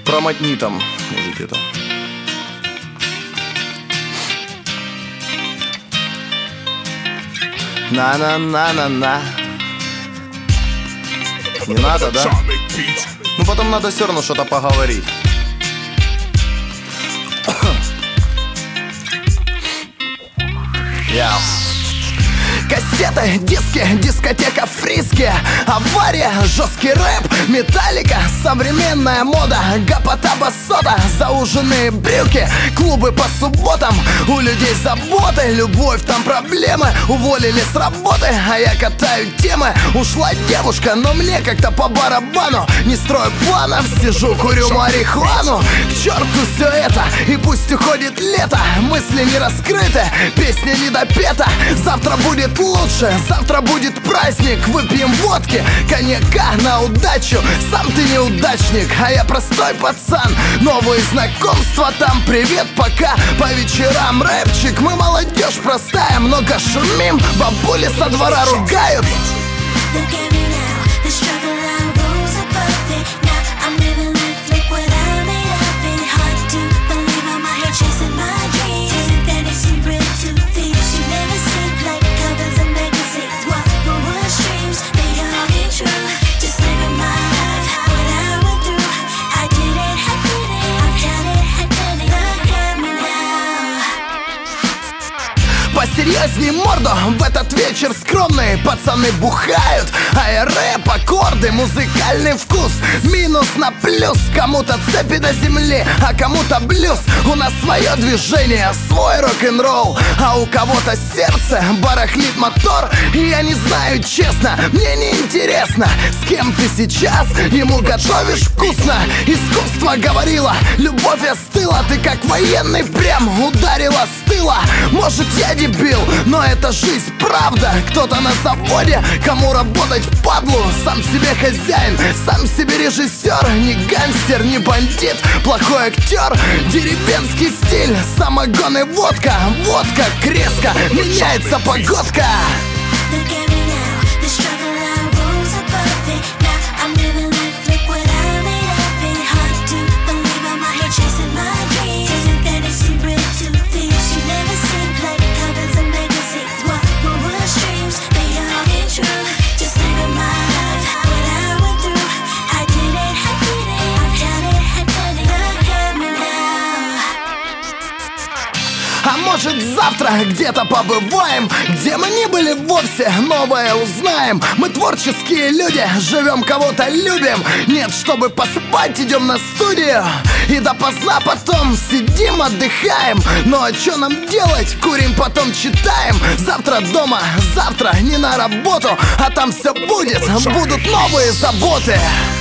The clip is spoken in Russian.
Промотни там, мужики, там. На-на-на-на-на. Не надо, да? Ну потом надо все равно что-то поговорить. Yeah. Кассеты, диски, дискотека, фриски, авария, жесткий рэп, металлика, современная мода, гопота, басота, зауженные брюки, клубы по субботам, у людей заботы, любовь, там проблемы, уволили с работы, а я катаю темы. Ушла девушка, но мне как-то по барабану, не строю планов, сижу, курю марихуану. К черту все это, и пусть уходит лето, мысли не раскрыты, песня не допета. Завтра будет лучше, завтра будет праздник, выпьем водки, коньяка на удачу. Сам ты неудачник, а я простой пацан. Новые знакомства там, привет, пока. По вечерам рэпчик, мы молодежь простая, много шумим, бабули со двора ругают. Посерьезней морду, в этот вечер скромные пацаны бухают, а я рэп, аккорды, музыкальный вкус, минус на плюс. Кому-то цепи до земли, а кому-то блюз. У нас свое движение, свой рок-н-ролл, а у кого-то сердце барахлит мотор. И я не знаю, честно, мне не интересно, с кем ты сейчас ему готовишь вкусно. Искусство говорило, любовь остыла, ты как военный прям ударила с тыла. Может, я дебил, но это жизнь, правда. Кто-то на заводе, кому работать впадлу. Сам себе хозяин, сам себе режиссер. Не гангстер, не бандит, плохой актер. Деревенский стиль, самогон и водка. Вот как резко меняется погодка. А может завтра где-то побываем, где мы не были вовсе, новое узнаем. Мы творческие люди, живем, кого-то любим. Нет, чтобы поспать, идем на студию и допоздна потом сидим, отдыхаем. Ну а что нам делать? Курим, потом читаем. Завтра дома, завтра не на работу, а там все будет, будут новые заботы.